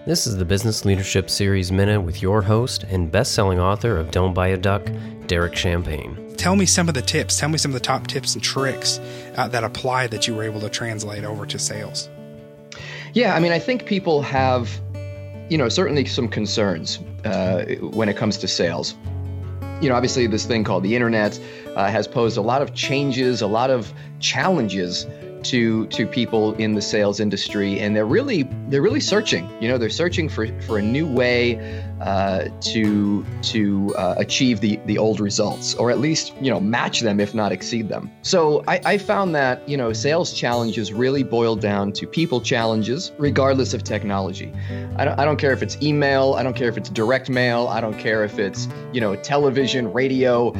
This is the Business Leadership Series Minute with your host and best-selling author of Don't Buy a Duck, Derek Champagne. Tell me some of the tips. Tell me some of the top tips and tricks that apply that you were able to translate over to sales. Yeah, I think people have, certainly some concerns when it comes to sales. Obviously this thing called the internet has posed a lot of changes, a lot of challenges to people in the sales industry, and they're really searching. They're searching for a new way to achieve the old results, or at least match them, if not exceed them. So I found that sales challenges really boil down to people challenges, regardless of technology. I don't care if it's email, I don't care if it's direct mail, I don't care if it's television, radio,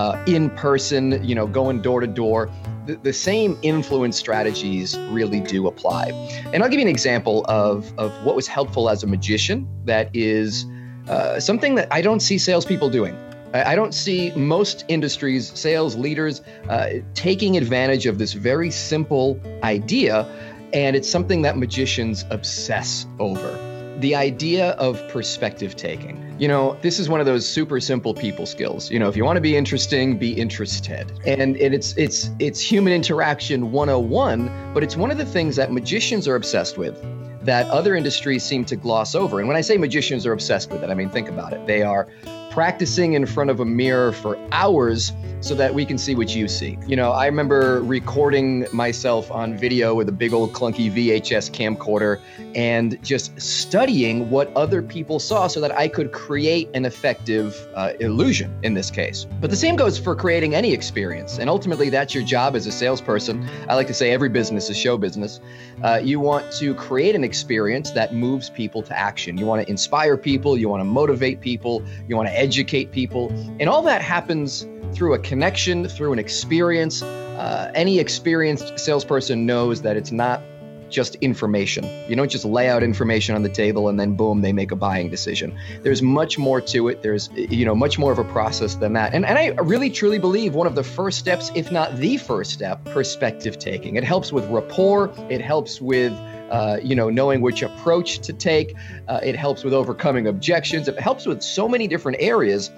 in person, going door to door. The same influence strategies really do apply. And I'll give you an example of what was helpful as a magician that is something that I don't see salespeople doing. I don't see most industries, sales leaders, taking advantage of this very simple idea, and it's something that magicians obsess over. The idea of perspective taking. This is one of those super simple people skills. If you want to be interesting, be interested. And it's human interaction 101, but it's one of the things that magicians are obsessed with that other industries seem to gloss over. And when I say magicians are obsessed with it, think about it. They are practicing in front of a mirror for hours so that we can see what you see. I remember recording myself on video with a big old clunky VHS camcorder and just studying what other people saw so that I could create an effective illusion in this case. But the same goes for creating any experience. And ultimately, that's your job as a salesperson. I like to say every business is show business. You want to create an experience that moves people to action. You want to inspire people. You want to motivate people. You want to educate people. And all that happens through a connection, through an experience. Any experienced salesperson knows that it's not just information. You don't just lay out information on the table and then boom, they make a buying decision. There's much more to it. There's, much more of a process than that. And I really truly believe one of the first steps, if not the first step, perspective taking. It helps with rapport. It helps with knowing which approach to take. It helps with overcoming objections. It helps with so many different areas.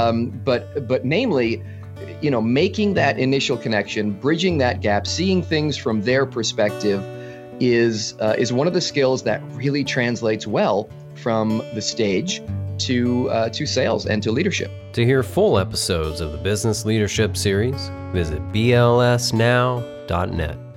But namely, making that initial connection, bridging that gap, seeing things from their perspective is one of the skills that really translates well from the stage to sales and to leadership. To hear full episodes of the Business Leadership Series, visit blsnow.net.